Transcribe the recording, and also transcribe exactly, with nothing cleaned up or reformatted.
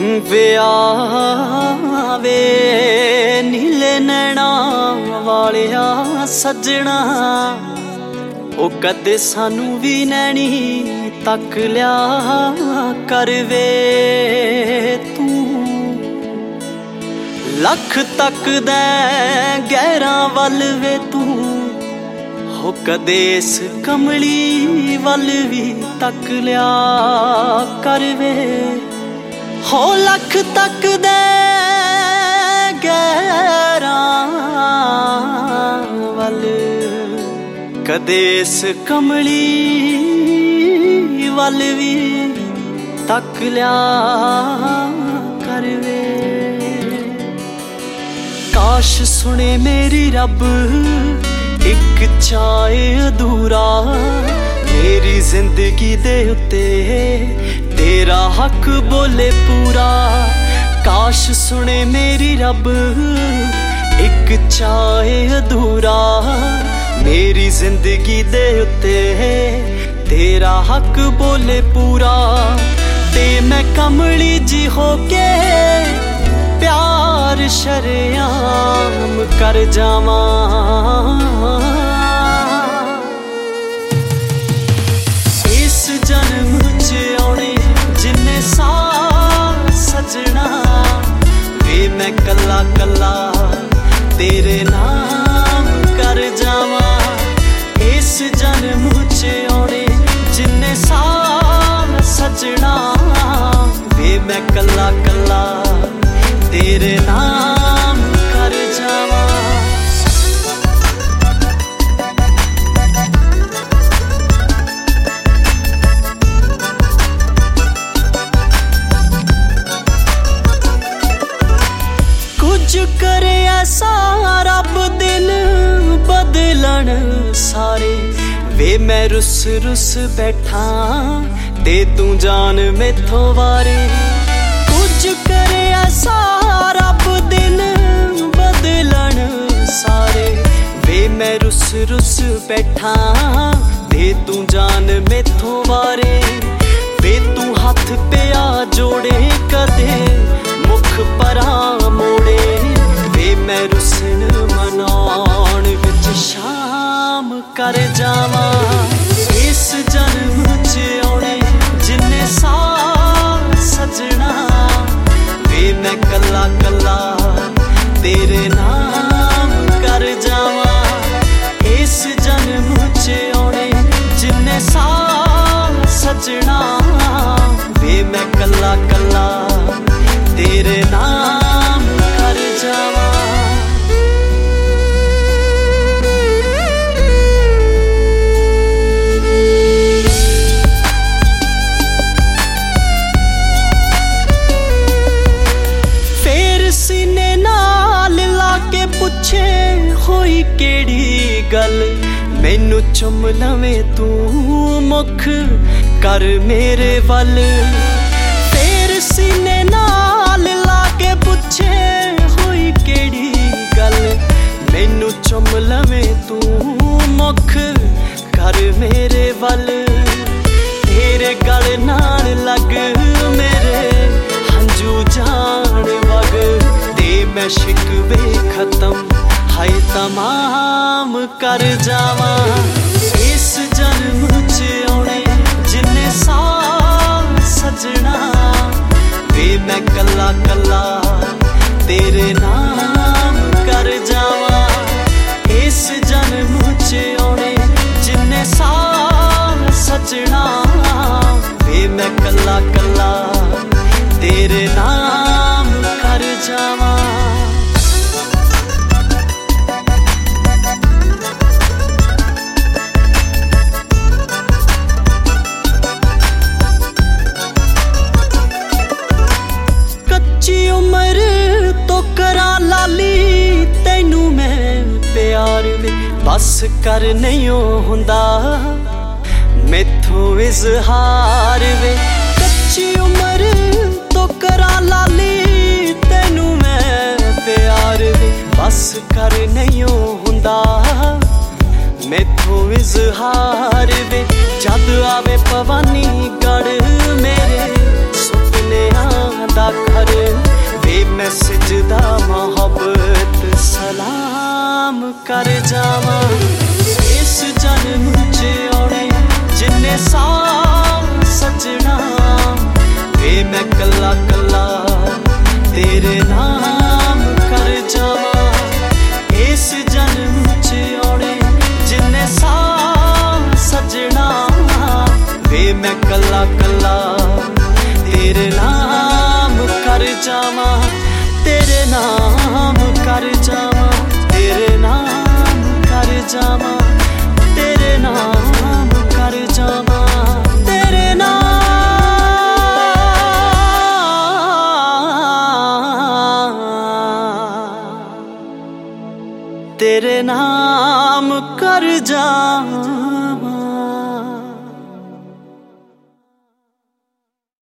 ਵਿਆਹ ਵੇ ਨੀਲੇ ਨੈਣਾ ਵਾਲਿਆ ਸੱਜਣਾ, ਉਹ ਕਦੇ ਸਾਨੂੰ ਵੀ ਨੈਣੀ ਤੱਕ ਲਿਆ ਕਰ ਵੇ ਤੂੰ। ਲੱਖ ਤੱਕਦਾ ਗਹਿਰਾਂ ਵੱਲ ਵੇ ਤੂੰ, ਹੋ ਕਦੇ ਇਸ ਕਮਲੀ ਵੱਲ ਵੀ ਤੱਕ ਲਿਆ ਕਰ ਵੇ। ਹੋ ਲੱਖ ਤੱਕਦਾ ਗਹਿਰਾਂ ਵੱਲ, ਕਦੇ ਇਸ ਕਮਲੀ ਵੱਲ ਵੀ ਤੱਕ ਲਿਆ ਕਰ ਵੇ। ਕਾਸ਼ ਸੁਣੇ ਮੇਰੀ ਰੱਬ ਇੱਕ ਚਾਹੇ ਅਧੂਰਾ, ਮੇਰੀ ਜ਼ਿੰਦਗੀ ਦੇ ਉੱਤੇ ਤੇਰਾ ਹੱਕ ਬੋਲੇ ਪੂਰਾ। ਕਾਸ਼ ਸੁਣੇ ਮੇਰੀ ਰੱਬ ਇੱਕ ਚਾਹੇ ਅਧੂਰਾ, ਮੇਰੀ ਜ਼ਿੰਦਗੀ ਦੇ ਉੱਤੇ ਤੇਰਾ ਹੱਕ ਬੋਲੇ ਪੂਰਾ। ਤੇ ਮੈਂ ਕਮਲੀ ਜੀ ਹੋ ਕੇ ਪਿਆਰ ਸ਼ਰੇਆਮ ਕਰ ਜਾਵਾਂ। ਇਸ ਜਨਮ ਚ ਆਉਣੇ ਜਿੰਨੇ ਸਾਲ ਸਜਣਾ, ਵੇ ਮੈਂ ਕੱਲਾ ਕੱਲਾ ਤੇਰੇ ਨਾਮ ਕਰ ਜਾਵਾਂ। ਇਸ ਜਨਮ ਚ ਆਉਣੇ ਜਿੰਨੇ ਸਾਲ ਸਜਣਾ, ਵੇ ਮੈਂ ਕੱਲਾ ਕੱਲਾ ਤੇਰੇ ਨਾਮ ਕਰ ਜਾਵਾਂ। ਕੁਝ ਕਰੇ ਐਸਾ ਰੱਬ ਦਿਨ ਬਦਲਣ ਸਾਰੇ, ਵੇ ਮੈਂ ਰੁੱਸ ਰੁੱਸ ਬੈਠਾ ਤੇ ਤੂੰ ਜਾਨ ਮੈਥੋਂ ਵਾਰੇ। ਕੁਝ ਕਰੇ ਐਸਾ ਰੱਬ ਦਿਨ ਬਦਲਣ ਸਾਰੇ, ਵੇ ਮੈਂ ਰੁੱਸ ਰੁੱਸ ਬੈਠਾ ਤੇ ਤੂੰ ਜਾਨ ਮੈਥੋਂ ਵਾਰੇ। ਵੇ ਤੂੰ ਹੱਥ ਪਿਆ ਜੋੜੇ ਕਦੇ ਮੁਖ ਪਰਾਂ ਮੋੜੇ, ਵੇ ਮੈਂ ਰੁੱਸਣ ਮਨਾਉਣ ਵਿੱਚ ਸ਼ਾਮ ਕਰ ਜਾਵਾਂ। ਇਸ ਜਨਮ ਚ ਆਉਣੇ ਜਿੰਨੇ ਸਾਲ ਸਜਣਾ, ਵੇ ਮੈਂ ਕੱਲਾ ਕੱਲਾ ਤੇਰੇ ਨਾਮ ਕਰ ਜਾਵਾਂ। ਇਸ ਜਨਮ ਚ ਆਉਣੇ ਜਿੰਨੇ ਸਾਲ ਸਜਣਾ, ਵੇ ਮੈਂ ਕੱਲਾ ਕੱਲਾ ਤੇਰੇ ਨਾਮ ਕਰ ਜਾਵਾਂ। ਸੀਨੇ ਨਾਲ ਲਾ ਕੇ ਪੁੱਛੇ ਹੋਈ ਕਿਹੜੀ ਗੱਲ, ਮੈਨੂੰ ਚੁੰਮ ਲਵੇਂ ਤੂੰ ਮੁੱਖ ਕਰ ਮੇਰੇ ਵੱਲ। ਫੇਰ ਸੀਨੇ ਨਾਲ ਲਾ ਕੇ ਪੁੱਛੇ ਹੋਈ ਕਿਹੜੀ ਗੱਲ, ਮੈਨੂੰ ਚੁੰਮ ਲਵੇਂ ਤੂੰ ਮੁੱਖ ਕਰ ਮੇਰੇ ਵੱਲ। ਤੇਰੇ ਗਲ ਨਾਲ ਲੱਗ ਮੇਰੇ ਹੰਝੂ ਜਾਣ ਵਗ, ਤੇ ਮੈਂ ਸ਼ਿਕਵੇ ਖਤਮ ਹਾਏ ਤਮਾਮ ਕਰ ਜਾਵਾਂ। ਇਸ ਜਨਮ ਚ ਆਉਣੇ ਜਿੰਨੇ ਸਾਲ ਸਜਣਾ, ਵੇ ਮੈਂ ਕੱਲਾ ਕੱਲਾ ਤੇਰੇ ਨਾਮ ਕਰ ਜਾਵਾਂ। ਇਸ ਜਨਮ ਚ ਆਉਣੇ ਜਿੰਨੇ ਸਾਲ ਸਜਣਾ, ਵੇ ਮੈਂ ਕੱਲਾ ਕੱਲਾ ਤੇਰੇ ਨਾਮ ਕਰ ਜਾਵਾਂ। ਕੱਚੀ ਉਮਰ ਤੋਂ ਕਰਾਂ ਲਾਲੀ ਤੈਨੂੰ ਮੈਂ ਪਿਆਰ ਵੇ, ਬਸ ਕਰ ਨਹੀਂ ਹੁੰਦਾ ਮੈਥੋਂ ਇਜ਼ਹਾਰ ਵੇ। ਕੱਚੀ ਉਮਰ ਤੋਂ ਕਰਾਂ ਲਾਲੀ ਤੈਨੂੰ ਮੈਂ ਪਿਆਰ ਵੇ, ਬਸ ਕਰ ਨਹੀਂ ਹੁੰਦਾ ਮੈਥੋਂ ਇਜ਼ਹਾਰ ਵੇ। ਜਦ ਆਵੇ ਭਵਾਨੀ ਗੜ ਮੇਰੇ ਸੁਪਨਿਆਂ ਦਾ मैं कला कला तेरे नाम कर जावा इस जन्म च औणे जिन्ने सा सजना वे मैं कला कला तेरे नाम कर जावा तेरे नाम कर जावा तेरे नाम कर जावा तेरे नाम कर जावा तेरे नाम तेरे नाम कर जावा।